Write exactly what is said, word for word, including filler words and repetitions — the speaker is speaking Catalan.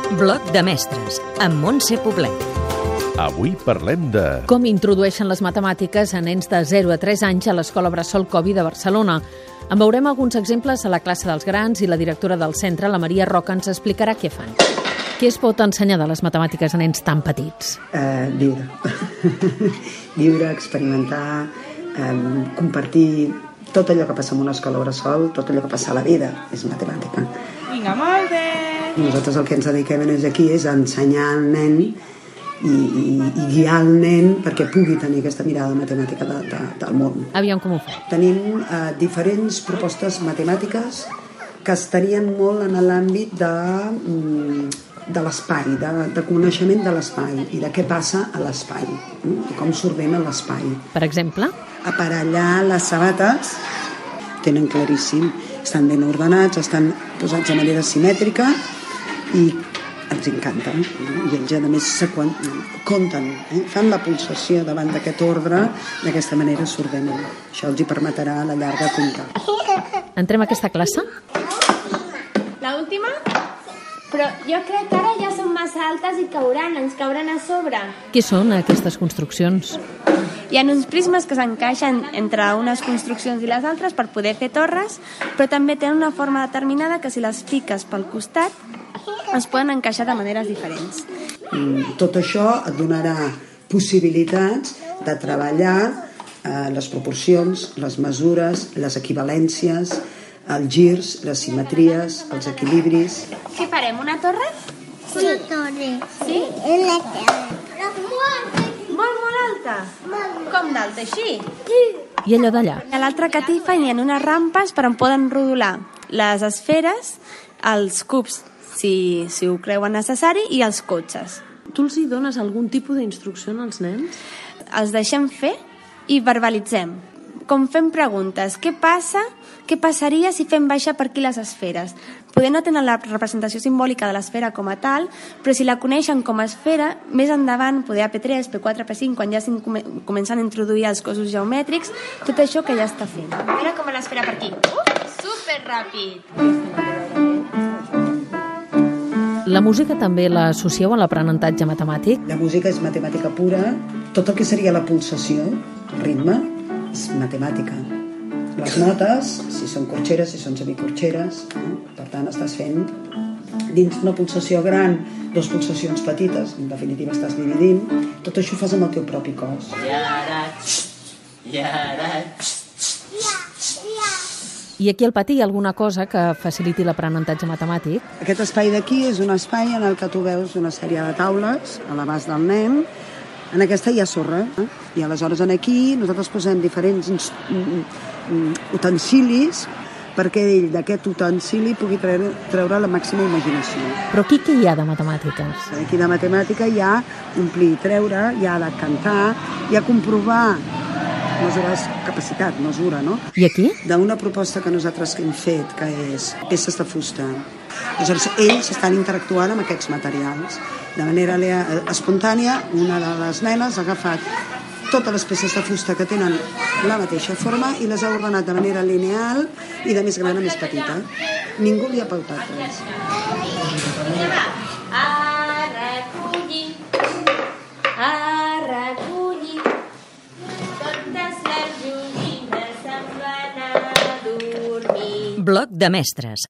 Bloc de mestres, amb Montse Poblet. Avui parlem de... Com introdueixen les matemàtiques a nens de zero a tres anys a l'Escola Bressol Covi de Barcelona. En veurem alguns exemples a la classe dels grans i la directora del centre, la Maria Roca, ens explicarà què fan. Què es pot ensenyar de les matemàtiques a nens tan petits? Uh, viure. Viure, experimentar, um, compartir tot allò que passa en una escola bressol, tot allò que passa a la vida és matemàtica. Vinga, molt bé! Nosaltres el que ens dediquem aquí és a ensenyar al nen i, i, i guiar el nen perquè pugui tenir aquesta mirada matemàtica de, de, del món. Aviam com ho fa. Tenim uh, diferents propostes matemàtiques que estarien molt en l'àmbit de, de l'espai, de, de coneixement de l'espai i de què passa a l'espai, no? I com s'ordena l'espai. Per exemple? Aparellar les sabates, tenen claríssim, estan ben ordenats, estan posats de manera simètrica i ens encanta. No? I ells, a més, sequen... compten, eh? Fan la pulsació davant d'aquest ordre, d'aquesta manera s'ordenen. Això els hi permetrà a la llarga comptar. Entrem a aquesta classe? La última? Però jo crec que ara ja són massa altes i cauran, ens cauran a sobre. Què són aquestes construccions? Hi ha uns prismes que s'encaixen entre unes construccions i les altres per poder fer torres, però també tenen una forma determinada que si les fiques pel costat es poden encaixar de maneres diferents. Tot això et donarà possibilitats de treballar eh, les proporcions, les mesures, les equivalències, els girs, les simetries, els equilibris. Què farem, una torre? Una torre. Sí? Una torre. Molt, molt alta? Com d'alta, així? I allò d'allà? A l'altra catifa hi ha unes rampes per on poden rodolar les esferes, els cubs, si, si ho creuen necessari, i els cotxes. Tu els hi dones algun tipus d'instrucció als nens? Els deixem fer i verbalitzem. Com fem preguntes. Què passa? Què passaria si fem baixar per aquí les esferes? Poder no tenen la representació simbòlica de l'esfera com a tal, però si la coneixen com a esfera, més endavant, poder a P tres, P quatre, P cinc, quan ja comencen a introduir els cossos geomètrics, tot això que ja està fent. Mira com l'esfera per aquí. Uh, superràpid! La música també l'associeu a l'aprenentatge matemàtic? La música és matemàtica pura. Tot el que seria la pulsació, el ritme, és matemàtica. Les notes, si són corxeres, si són semicorxeres, no? Per tant, estàs fent dins una pulsació gran, dues pulsacions petites, en definitiva estàs dividint, tot això ho fas amb el teu propi cos. I ara... I ara... I aquí al pati hi ha alguna cosa que faciliti l'aprenentatge matemàtic? Aquest espai d'aquí és un espai en el que tu veus una sèrie de taules a l'abast del nen. En aquesta hi ha sorra, eh? I aleshores aquí nosaltres posem diferents utensilis perquè ell d'aquest utensili pugui treure, treure la màxima imaginació. Però aquí què hi ha de matemàtiques? Aquí de matemàtica hi ha omplir i treure, hi ha de cantar, hi ha comprovar mesures, capacitat, mesura, no? I aquí? D'una proposta que nosaltres hem fet, que és peces de fusta. Aleshores, ells estan interactuant amb aquests materials. De manera espontània, una de les nenes ha agafat totes les peces de fusta que tenen la mateixa forma i les ha ordenat de manera lineal i de més gran a més petita. Ningú li ha pautat res. A recollir, a recollir, totes les joguines se'n van a dormir. Bloc de mestres,